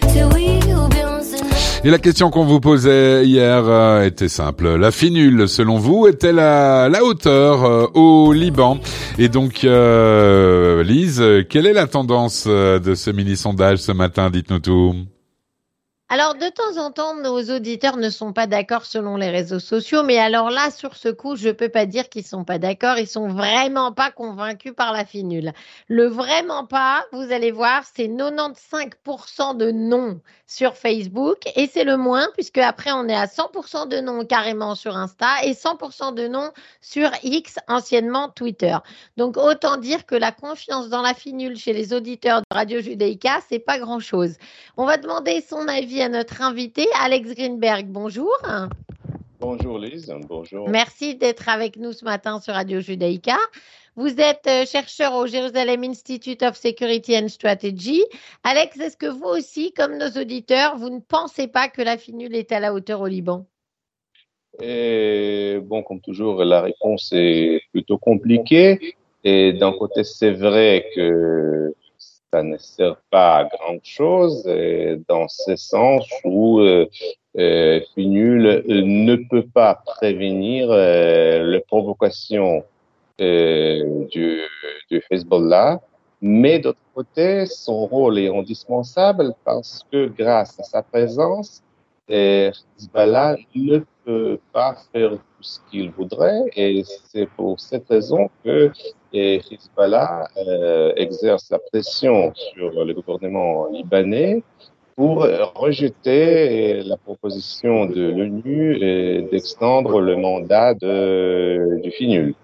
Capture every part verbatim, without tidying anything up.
c'est oui ou bien c'est non. Et la question qu'on vous posait hier euh, était simple. La finule, selon vous, est-elle à la hauteur euh, au Liban? Et donc, euh, Lise, quelle est la tendance euh, de ce mini-sondage ce matin? Dites-nous tout. Alors, de temps en temps, nos auditeurs ne sont pas d'accord selon les réseaux sociaux, mais alors là, sur ce coup, je peux pas dire qu'ils sont pas d'accord, ils sont vraiment pas convaincus par la finule. Le vraiment pas, vous allez voir, c'est quatre-vingt-quinze pour cent de non sur Facebook, et c'est le moins, puisque après, on est à cent pour cent de non carrément sur Insta, et cent pour cent de non sur X, anciennement Twitter. Donc, autant dire que la confiance dans la finule chez les auditeurs de Radio Judaïka, c'est pas grand-chose. On va demander son avis à notre invité, Alex Greenberg. Bonjour. Bonjour Lise, bonjour. Merci d'être avec nous ce matin sur Radio Judaïka. Vous êtes chercheur au Jerusalem Institute of Security and Strategy. Alex, est-ce que vous aussi, comme nos auditeurs, vous ne pensez pas que la finule est à la hauteur au Liban? Et bon, comme toujours, la réponse est plutôt compliquée. Et d'un côté, c'est vrai que ça ne sert pas à grand chose, et dans ce sens où euh, euh, Finul euh, ne peut pas prévenir euh, les provocations euh, du, du Hezbollah, mais d'autre côté, son rôle est indispensable parce que grâce à sa présence, euh, Hezbollah ne peut pas faire tout ce qu'il voudrait, et c'est pour cette raison que et Hezbollah euh, exerce la pression sur le gouvernement libanais pour rejeter la proposition de l'ONU d'extendre le mandat de, du FINUL.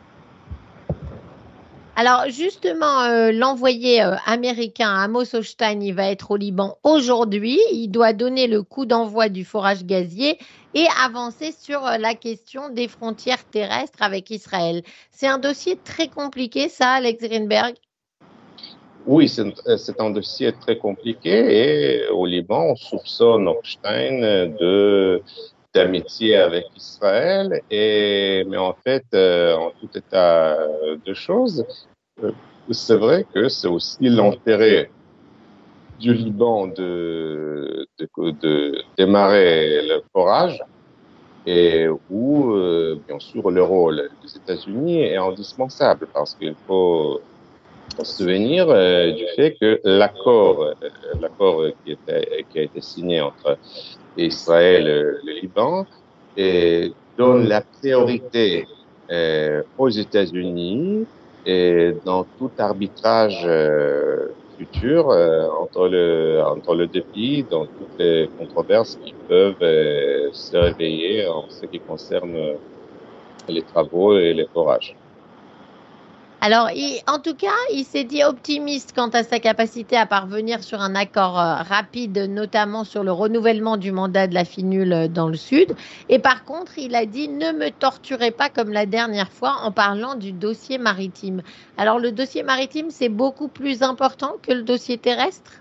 Alors justement, euh, l'envoyé euh, américain Amos Hochstein, il va être au Liban aujourd'hui. Il doit donner le coup d'envoi du forage gazier et avancer sur euh, la question des frontières terrestres avec Israël. C'est un dossier très compliqué, ça, Alex Greenberg? Oui, c'est, c'est un dossier très compliqué et au Liban, on soupçonne Hochstein de d'amitié avec Israël, et mais en fait, euh, en tout état de choses, euh, c'est vrai que c'est aussi l'intérêt du Liban de, de, de démarrer le forage, et où, euh, bien sûr, le rôle des États-Unis est indispensable parce qu'il faut se souvenir euh, du fait que l'accord, euh, l'accord qui, était, qui a été signé entre Israël et le Liban et donne la priorité euh, aux États-Unis et dans tout arbitrage euh, futur euh, entre le entre les deux pays, dans toutes les controverses qui peuvent euh, se réveiller en ce qui concerne les travaux et les forages. Alors, il, en tout cas, il s'est dit optimiste quant à sa capacité à parvenir sur un accord euh, rapide, notamment sur le renouvellement du mandat de la finule euh, dans le Sud. Et par contre, il a dit ne me torturez pas comme la dernière fois en parlant du dossier maritime. Alors, le dossier maritime, c'est beaucoup plus important que le dossier terrestre?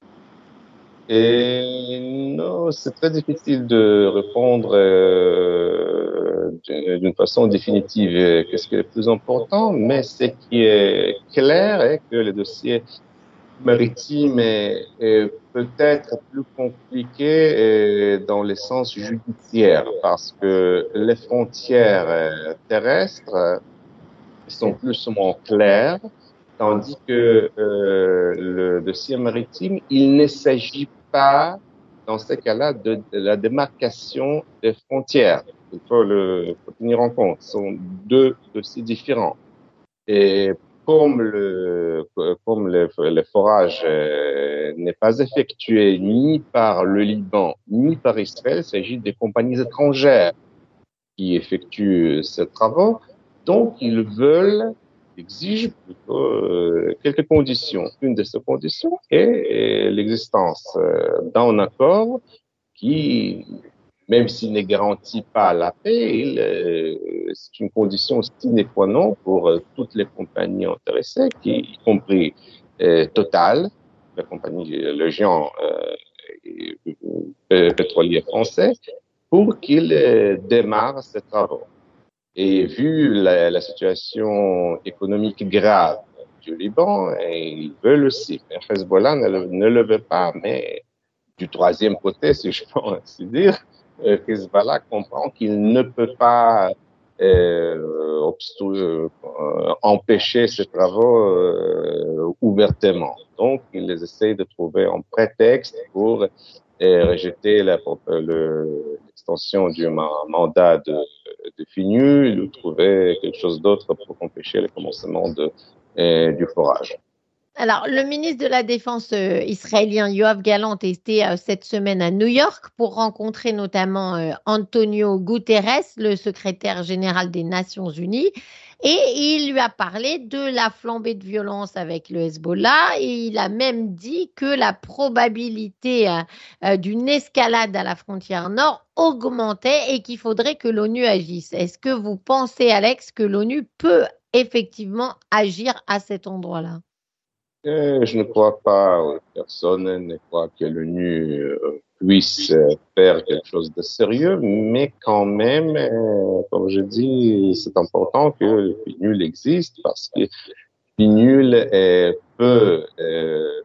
Et non, c'est très difficile de répondre euh, d'une façon définitive qu'est-ce qui est le plus important, mais ce qui est clair est que le dossier maritime est, est peut-être plus compliqué dans le sens judiciaire parce que les frontières terrestres sont plus ou moins claires, tandis que euh, le dossier maritime, il ne s'agit pas, dans ce cas-là, de, de la démarcation des frontières. Il faut le faut tenir en compte. Ce sont deux dossiers différents. Et comme le comme le, le forage euh, n'est pas effectué ni par le Liban ni par Israël, il s'agit des compagnies étrangères qui effectuent ces travaux. Donc, ils veulent exige plutôt euh, quelques conditions. Une de ces conditions est, est l'existence euh, d'un accord qui, même s'il ne garantit pas la paix, il, euh, c'est une condition sine qua non pour euh, toutes les compagnies intéressées, qui, y compris euh, Total, la compagnie, le géant euh, pétrolier français, pour qu'il euh, démarre ces travaux. Et vu la, la situation économique grave du Liban, ils veulent aussi. Hezbollah ne, ne le veut pas, mais du troisième côté, si je peux ainsi dire, euh, Hezbollah comprend qu'il ne peut pas euh, obstru- euh, empêcher ces travaux euh, ouvertement. Donc, ils essayent de trouver un prétexte pour euh, rejeter la, le, l'extension du ma- mandat de, de FINUL ou trouver quelque chose d'autre pour empêcher le commencement de, euh, du forage. Alors, le ministre de la Défense euh, israélien Yoav Gallant était euh, cette semaine à New York pour rencontrer notamment euh, Antonio Guterres, le secrétaire général des Nations Unies, et il lui a parlé de la flambée de violence avec le Hezbollah et il a même dit que la probabilité euh, euh, d'une escalade à la frontière nord augmentait et qu'il faudrait que l'ONU agisse. Est-ce que vous pensez, Alex, que l'ONU peut effectivement agir à cet endroit-là? Euh, je ne crois pas, euh, personne ne croit que l'ONU euh, puisse euh, faire quelque chose de sérieux, mais quand même, euh, comme je dis, c'est important que le FINUL existe parce que le FINUL euh, peut euh,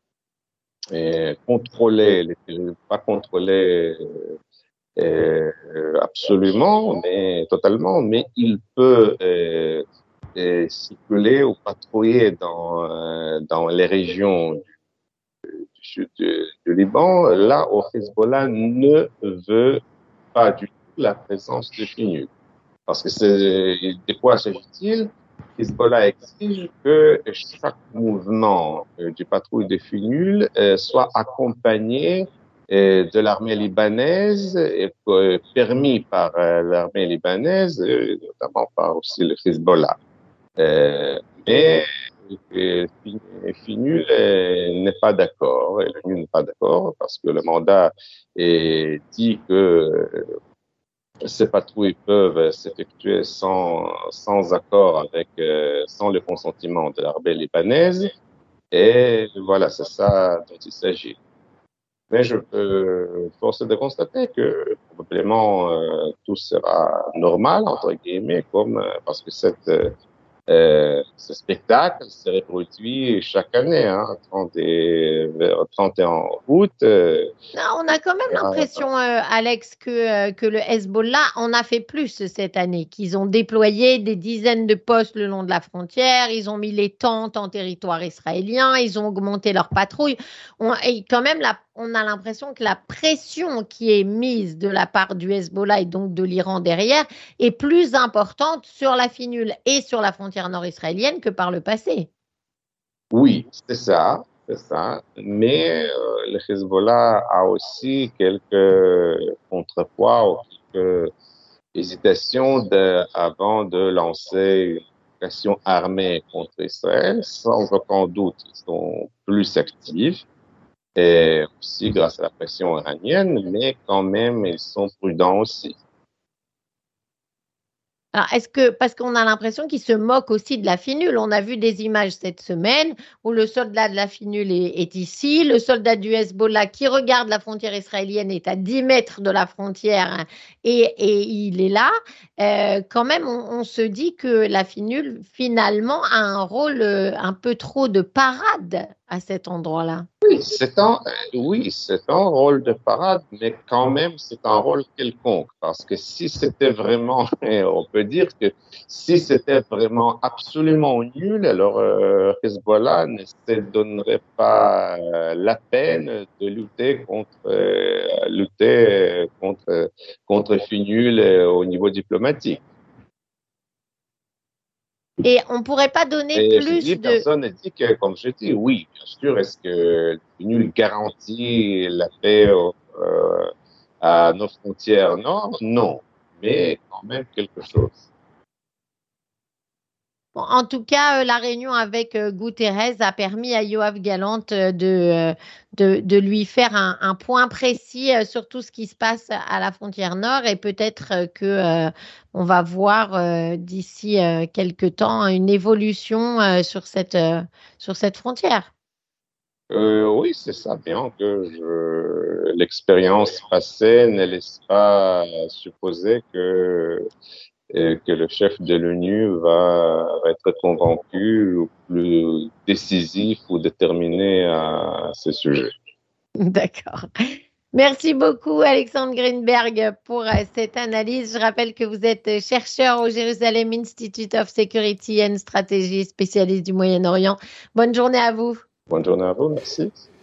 euh, contrôler, les, pas contrôler euh, absolument, mais totalement, mais il peut euh, euh, circuler ou patrouiller dans, euh, dans les régions du, du, du Liban, là où Hezbollah ne veut pas du tout la présence de FINUL. Parce que c'est, de quoi s'agit-il? Hezbollah exige que chaque mouvement euh, du patrouille de FINUL euh, soit accompagné euh, de l'armée libanaise et euh, permis par euh, l'armée libanaise, euh, notamment par aussi le Hezbollah. Euh, mais euh, FINUL euh, n'est pas d'accord, et l'ONU n'est pas d'accord parce que le mandat est, dit que euh, ces patrouilles peuvent s'effectuer sans, sans accord avec, euh, sans le consentement de l'armée libanaise. Et voilà, c'est ça dont il s'agit. Mais je peux forcer de constater que probablement euh, tout sera normal, entre guillemets, comme, euh, parce que cette, euh, ce spectacle se reproduit chaque année, hein, trente et, vers trente et un août. Euh, Non, on a quand même l'impression, euh, Alex, que, euh, que le Hezbollah en a fait plus cette année, qu'ils ont déployé des dizaines de postes le long de la frontière, ils ont mis les tentes en territoire israélien, ils ont augmenté leurs patrouilles. On, et quand même, la, on a l'impression que la pression qui est mise de la part du Hezbollah et donc de l'Iran derrière est plus importante sur la FINUL et sur la frontière nord-israélienne que par le passé. Oui, c'est ça, c'est ça. Mais euh, le Hezbollah a aussi quelques contrepoids ou quelques hésitations de, avant de lancer une opération armée contre Israël. Sans aucun doute, ils sont plus actifs, et aussi grâce à la pression iranienne, mais quand même, ils sont prudents aussi. Alors, est-ce que, parce qu'on a l'impression qu'ils se moquent aussi de la FINUL. On a vu des images cette semaine où le soldat de la FINUL est, est ici, le soldat du Hezbollah qui regarde la frontière israélienne est à dix mètres de la frontière hein, et, et il est là. Euh, quand même, on, on se dit que la FINUL, finalement, a un rôle euh, un peu trop de parade à cet endroit-là. Oui, c'est un, euh, oui, c'est un rôle de parade, mais quand même, c'est un rôle quelconque. Parce que si c'était vraiment, on peut dire que si c'était vraiment absolument nul, alors euh, Hezbollah ne se donnerait pas euh, la peine de lutter contre, euh, lutter euh, contre, contre FINUL euh, au niveau diplomatique. Et on ne pourrait pas donner Et je dis, plus de... personne ne dit que, comme je dis, oui, bien sûr, est-ce que l'ONU garantit la paix euh, à nos frontières nord? Non, mais quand même quelque chose. Bon, en tout cas, euh, la réunion avec euh, Guterres a permis à Yoav Gallant euh, de, euh, de, de lui faire un, un point précis euh, sur tout ce qui se passe à la frontière nord et peut-être euh, que euh, on va voir euh, d'ici euh, quelque temps une évolution euh, sur cette, euh, sur cette frontière. Euh, oui, c'est ça, bien que je, l'expérience passée ne laisse pas supposer que et que le chef de l'ONU va, va être convaincu ou plus décisif ou déterminé à ce sujet. D'accord. Merci beaucoup, Alexandre Greenberg, pour euh, cette analyse. Je rappelle que vous êtes chercheur au Jerusalem Institute of Security and Strategy, spécialiste du Moyen-Orient. Bonne journée à vous. Bonne journée à vous, merci.